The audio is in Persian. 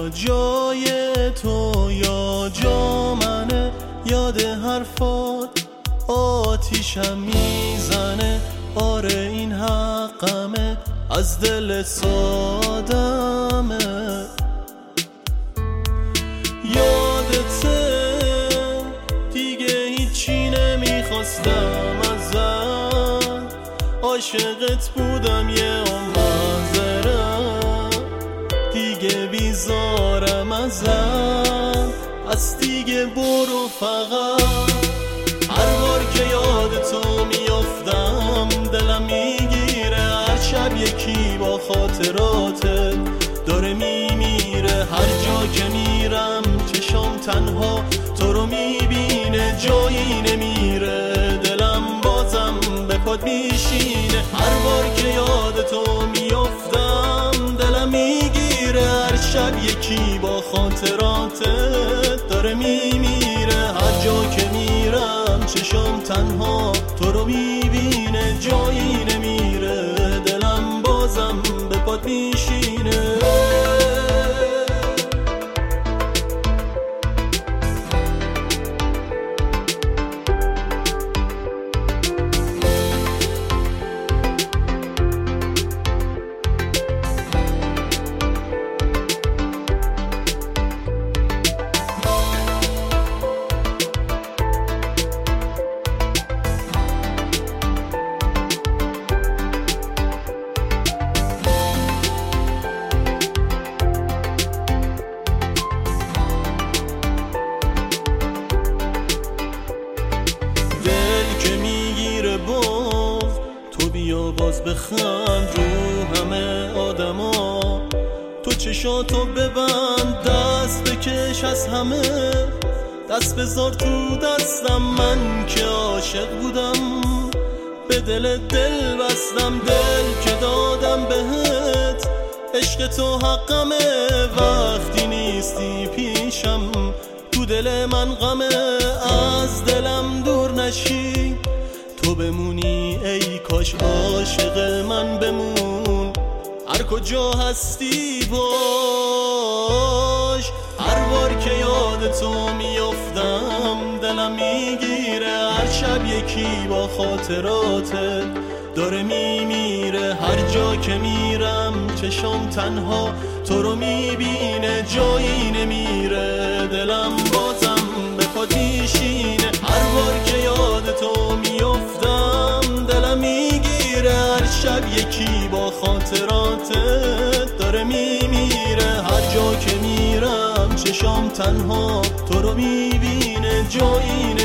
یا جای تو یا جا منه، یاد حرفات آتیشم میزنه. آره این حقمه، از دل سادمه. یادته دیگه هیچی نمیخواستم ازت، عاشقت بودم یه معذرت، دیگه بیزارم ازت، از دیگه برو فقط. هر بار که یاد تو میافتم دلم میگیره، هر شب یکی با خاطراتت داره میمیره. هر جا که میرم چشام تنها تو رو میبینه، جایی نمیره دلم بازم به پات میشینه. هر بار که یاد تو میافتم دلم میگیره، هر شب یکی با خاطراتت داره میمیره. هر جا که میرم چشام تنها تو رو میبینه، جایی نمیره دلم بازم به پات میشینه. باز بخند رو همه آدما، تو چشاتو ببند دست بکش از همه، دست بذار تو دستم من که عاشق بودم، به دل بستم دل که دادم بهت. عشق تو حقمه وقتی نیستی پیشم، تو دل من غمه از دلم دور نشی، تو بمونی ای کاش عاشق من بمون. هر کجا هستی باش، هر بار که یاد تو میافتم دلم میگیره، هر شب یکی با خاطراتت داره میمیره. هر جا که میرم چشام تنها تو رو میبینه، جایی نمیره دلم بازم به پات میشینه. هر بار که یاد تو میافتم دلم میگیره، هر شب یکی با خاطراتت داره میمیره. هر جا که میرم چشام تنها تو رو میبینه، جایی